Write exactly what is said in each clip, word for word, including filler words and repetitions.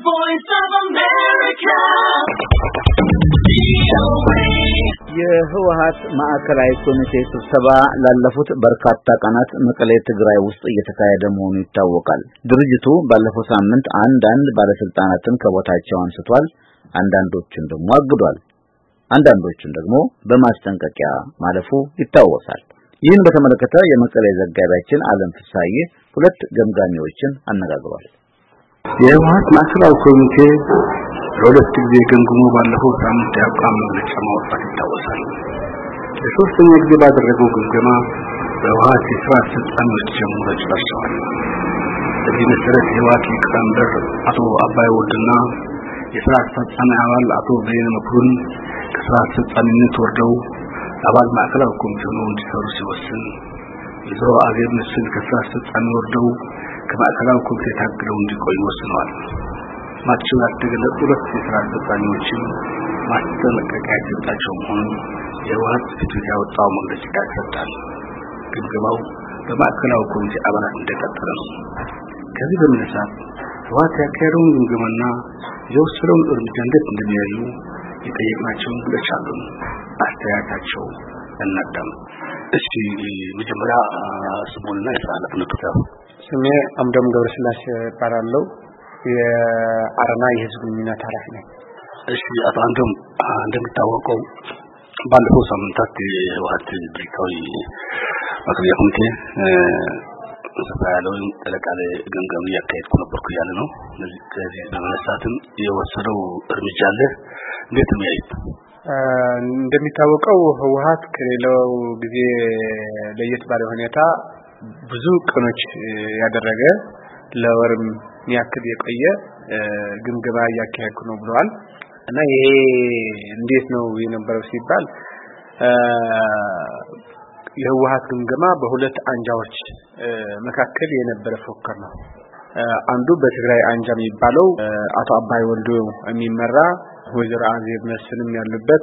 voice of America. የህወሓት ማዕከላዊ ኮሚቴ ስብሰባ ላለፉት በርካታ ቀናት መቀሌ ትግራይ ውስጥ እየተካሄደ መሆኑ ይታወቃል። ድርጅቱ ባለፈው ሳምንት አንዳንድ ባለስልጣናትን ከቦታቸው አንስቷል፣ አንዳንዶቹን ደግሞ አግዷል፣ አንዳንዶቹን ደግሞ በማስጠንቀቂያ ማለፉ ይታወሳል። ይህን በተመለከተ የመቀሌ ዘጋቢያችን አለም ፍሳዬ ሁለት ገምጋሚዎችን አነጋግሯል። የህወሓት ማዕከላዊ ኮሚቴ ሁለት ጊዜ ገምግሞ ባለፈው ሳምንት ያቋም መግለጫ ማውጣት ይታወሳል። ለሶስተኛ ጊዜ ባደረገው ግምገማ በህወሓት የስራ አስፈጻሚዎች ጀምሮ ጨርሰዋል። በዚህ መሰረት የህወሓት ሊቀመንበር አቶ አባይ ወልድና የስራ አስፈጻሚ አባል አቶ በየነ መኩሪን ከስራ አስፈጻሚነት ወርደው አባል ማዕከላዊ ኮሚቴ ሆነው እንዲሰሩ ሲወስን፣ የዞሮ አገር መስል ከስራ አስፈጻሚ ወርደው ከማዕከላዊ ኮሚቴ ታግደው እንዲቆዩ ወስነዋል። ማቸው ያደገለት ሁለት የስራ አስፈጻሚዎችን ማስጠንቀቂያ የተሰጣቸው መሆኑን የህወሓት ጽሕፈት ያወጣው መግለጫ ያስረዳል። ግምገማው በማዕከላዊ ኮሚቴ አባላት እንደቀጠለ ነው። ከዚህ በመነሳት ህወሓት ያካሄደውን ግምገማና የወሰደውን እርምጃ እንዴት እንደሚያዩ የጠየቅናቸው እንግዶች አሉን። አስተያየታቸው እናዳም። እስኪ መጀመሪያ ስሙንና የስራ ኃላፊነቱን። ስሜ አምዶም ገብረስላሴ እባላለሁ። የአረና የህዝብ ግንኙነት ኃላፊ ነኝ። እሺ አቶ አምዶም፣ እንደሚታወቀው ባለፈው ሳምንታት የህወሓት ድርጅታዊ ማዕከላዊ ኮሚቴ ሰፋ ያለው ተለቃለ ገምገም ያካሄድኩ ነበርኩ ያለ ነው። ከዚህ በመነሳትም የወሰደው እርምጃ አለ። እንዴት ነው ያዩት? እንደሚታወቀው ህወሓት ከሌላው ጊዜ ለየት ባለ ሁኔታ ብዙ ቀኖች ያደረገ ለወርም ያክል የቆየ ግምገማ ያካሄድኩ ነው ብለዋል። እና ይሄ እንዴት ነው የነበረው ሲባል የህወሓት ግምገማ በሁለት አንጃዎች መካከል የነበረ ፉክክር ነው። አንዱ በትግራይ አንጃ የሚባለው አቶ አባይ ወልዱ የሚመራ ወይዘሮ አዜብ መስፍንም ያሉበት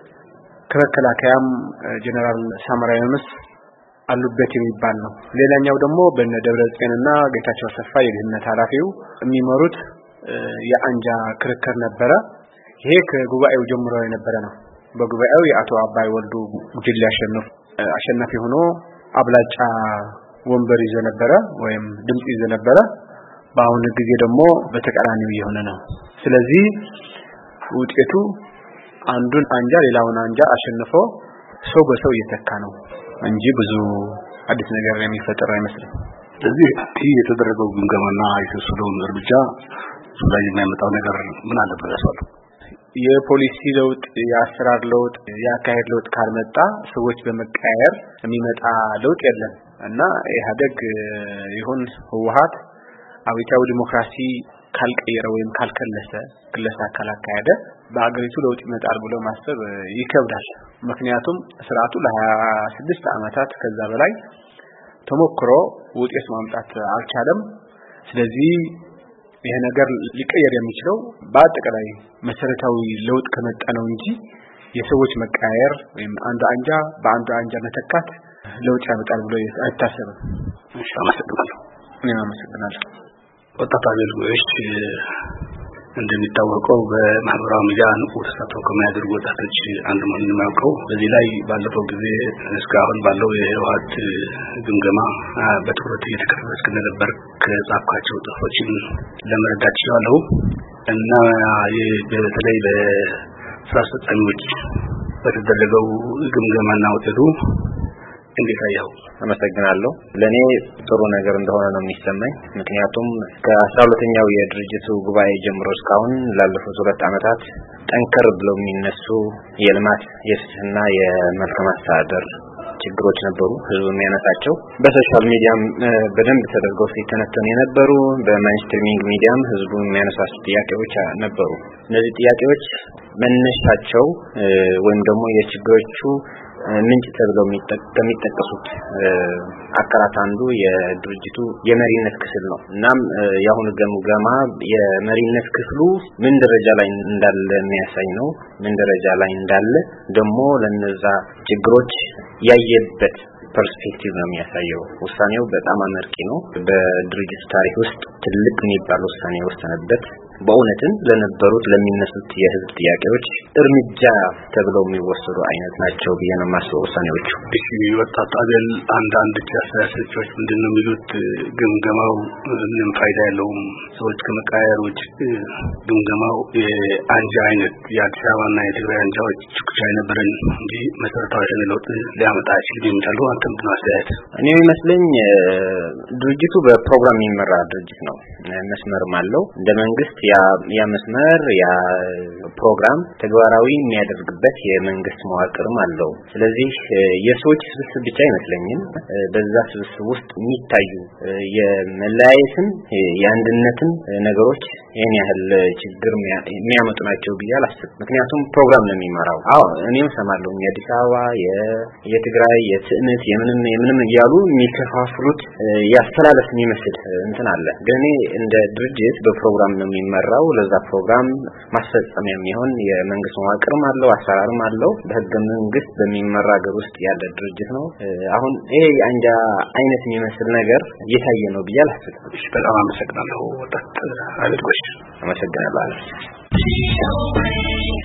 ከመከላከያም ጀነራል ሳሞራ የኑስ አሉበት የሚባል ነው። ሌላኛው ደግሞ በእነ ደብረጽዮንና ጌታቸው አሰፋ የደህንነት ኃላፊው የሚመሩት የአንጃ ክርክር ነበረ። ይሄ ከጉባኤው ጀምሮ የነበረ ነው። በጉባኤው የአቶ አባይ ወልዱ ቡድን ያሸነፈ አሸናፊ ሆኖ አብላጫ ወንበር ይዞ ነበረ ወይም ድምጽ ይዞ ነበረ። በአሁኑ ጊዜ ደግሞ በተቃራኒው የሆነ ነው። ስለዚህ ውጤቱ አንዱን አንጃ ሌላውን አንጃ አሸንፎ ሰው በሰው እየተካ ነው እንጂ ብዙ አዲስ ነገር የሚፈጠር አይመስልም። ስለዚህ ይህ የተደረገው ግምገማና የተወሰደው እርምጃ ላይ የሚያመጣው ነገር ምን አለ ብለዋል? የፖሊሲ ለውጥ፣ የአሰራር ለውጥ፣ የአካሄድ ለውጥ ካልመጣ ሰዎች በመቀያየር የሚመጣ ለውጥ የለም እና ኢህአዴግ ይሁን ህወሓት አብዮታዊ ዲሞክራሲ ካልቀየረ ወይም ካልከለሰ ክለሳ ካላካሄደ በአገሪቱ ለውጥ ይመጣል ብሎ ማሰብ ይከብዳል። ምክንያቱም ስርዓቱ ለ26 ዓመታት ከዛ በላይ ተሞክሮ ውጤት ማምጣት አልቻለም። ስለዚህ ይሄ ነገር ሊቀየር የሚችለው በአጠቃላይ መሰረታዊ ለውጥ ከመጣ ነው እንጂ የሰዎች መቀያየር ወይም አንዱ አንጃ በአንዱ አንጃ መተካት ለውጥ ያመጣል ብሎ አይታሰብም። እሺ፣ አመሰግናለሁ። እኔም አመሰግናለሁ። ወጣት አገልግሎች እንደሚታወቀው በማህበራዊ ሚዲያ ንቁ ተሳትፎ ከሚያደርጉ ወጣቶች አንዱ መሆኑን የሚያውቀው በዚህ ላይ ባለፈው ጊዜ እስካሁን ባለው የህወሓት ግምገማ በትኩረት እየተከታተልክ እንደነበር ከጻፍካቸው ጽሑፎችን ለመረዳት ችላለሁ እና በተለይ በስራ አስፈጻሚዎች በተደረገው ግምገማና ውጤቱ እንዴት አያው? አመሰግናለሁ። ለኔ ጥሩ ነገር እንደሆነ ነው የሚሰማኝ። ምክንያቱም ከአስራ ሁለተኛው የድርጅቱ ጉባኤ ጀምሮ እስካሁን ላለፉት ሁለት ዓመታት ጠንከር ብለው የሚነሱ የልማት የፍትህና የመልካም አስተዳደር ችግሮች ነበሩ። ህዝቡ የሚያነሳቸው በሶሻል ሚዲያም በደንብ ተደርገው ሲተነተኑ የነበሩ፣ በማይንስትሪሚንግ ሚዲያም ህዝቡ የሚያነሳቸው ጥያቄዎች ነበሩ። እነዚህ ጥያቄዎች መነሻቸው ወይም ደግሞ የችግሮቹ ምንጭ ተብለው የሚጠቀሱት አካላት አንዱ የድርጅቱ የመሪነት ክፍል ነው። እናም ያሁን ገምገማ የመሪነት ክፍሉ ምን ደረጃ ላይ እንዳለ የሚያሳይ ነው። ምን ደረጃ ላይ እንዳለ ደግሞ ለነዛ ችግሮች ያየበት ፐርስፔክቲቭ ነው የሚያሳየው። ውሳኔው በጣም አመርቂ ነው። በድርጅቱ ታሪክ ውስጥ ትልቅ የሚባል ውሳኔ ወሰነበት። በእውነትም ለነበሩት ለሚነሱት የህዝብ ጥያቄዎች እርምጃ ተብለው የሚወሰዱ አይነት ናቸው ብዬ ነው የማስበው ውሳኔዎቹ። እሺ ወጣት አገል አንዳንድ ቻሳሰቾች ምንድነው የሚሉት ግምገማው ምንም ፋይዳ የለውም ሰዎች ከመቃየር ውጭ ግምገማው የአንጃ አይነት የአዲስ አበባና የትግራይ አንጃዎች ብቻ የነበረን እንጂ መሰረታዊ ለውጥ ሊያመጣ አይችልም ይላሉ። አንተ ምንድነው አስተያየት? እኔ መስለኝ ድርጅቱ በፕሮግራም የሚመራ ድርጅት ነው። መስመርም አለው እንደ መንግስት ያ ያ መስመር ያ ፕሮግራም ተግባራዊ የሚያደርግበት የመንግስት መዋቅርም አለው። ስለዚህ የሰዎች ስብስብ ብቻ አይመስለኝም በዛ ስብስብ ውስጥ የሚታዩ የመለያየትን የአንድነትን ነገሮች የኔ ያህል ችግር የሚያመጡ ናቸው ብዬ አላስብም። ምክንያቱም ፕሮግራም ነው የሚመራው። አዎ እኔም ሰማለሁ የአዲስ አበባ የትግራይ የትዕምት የምንም የምንም እያሉ የሚከፋፍሉት ያስተላለፍ የሚመስል እንትን አለ። ግን እንደ ድርጅት በፕሮግራም ነው የሚመራው። ለዛ ፕሮግራም ማስፈጸሚያ የሚሆን የመንግስት መዋቅርም አለው አሰራርም አለው። በህገ መንግስት በሚመራ ሀገር ውስጥ ያለ ድርጅት ነው። አሁን ይሄ አንጃ አይነት የሚመስል ነገር እየታየ ነው ብዬ አላስብም። እሺ በጣም አመሰግናለሁ ወጣት አለቆች። አመሰግናለሁ።